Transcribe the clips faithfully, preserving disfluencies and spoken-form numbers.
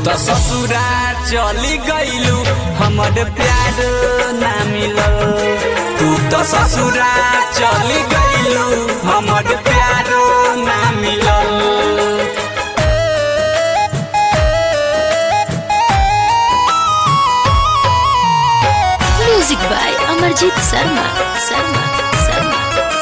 तो ससुरा चली गईलू हमर प्यार ना मिलल। तू तो ससुरा चली गईलू हमर प्यार ना मिलल। Music by Amarjeet Sharma Sharma Sharma.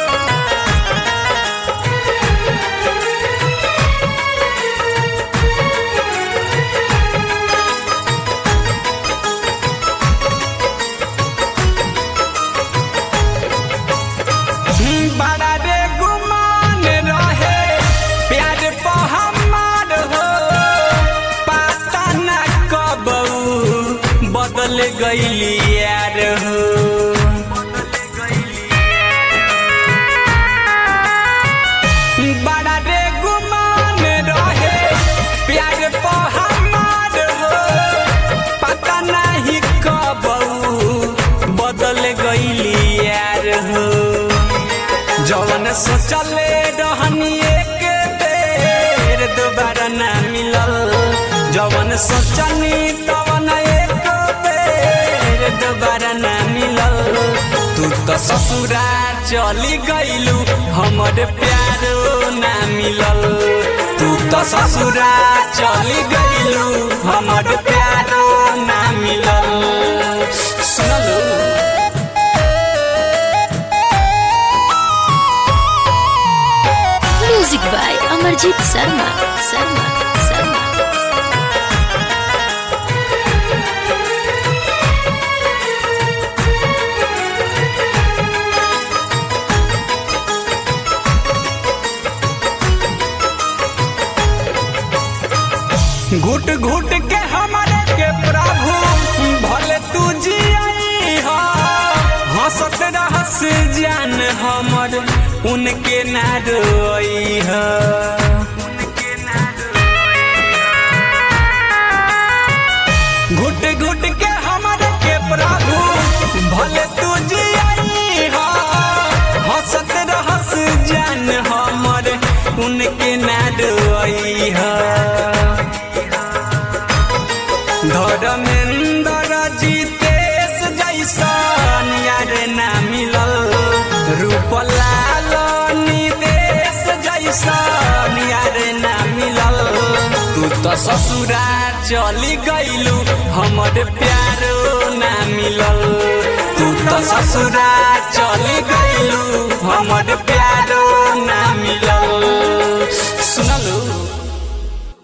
बड़ा रे गुमान रहे प्यार पे हमार हो, पता ना कब बदल गईली यार हो। बड़ा रे गुमान रहे प्यार पे हमार हो, पता नहीं कब बदल गईली यार हो। जवन सोचले रहनी एक बेर दोबारा ना मिलल। जवन सोचनी तवन एक बेर दोबारा ना मिलल। तू तो ससुरा चली गईलू हमर प्यार ना मिलल। तू तो ससुरा चली गईलू हमर प्यार ना मिलल। सुनलू म्यूजिक बाय अमरजीत शर्मा शर्मा शर्मा। घुट घुट के हमारे के प्रभु भले तू जियाई हो, हंसत रहस जान हमर उनके ना रोई हो। घुट घुट के हमारे के प्रभु भले तू जियाई हो, हंसत रहस जान हमर उनके ना रोई हो। धर्मेंद्र जीतेश जैसन यार ना मिलल। रूपलाल निदेश जैसन यार ना मिलल। तू तो ससुरा चली गईलू हमर प्यार ना मिलल। तू तो ससुरा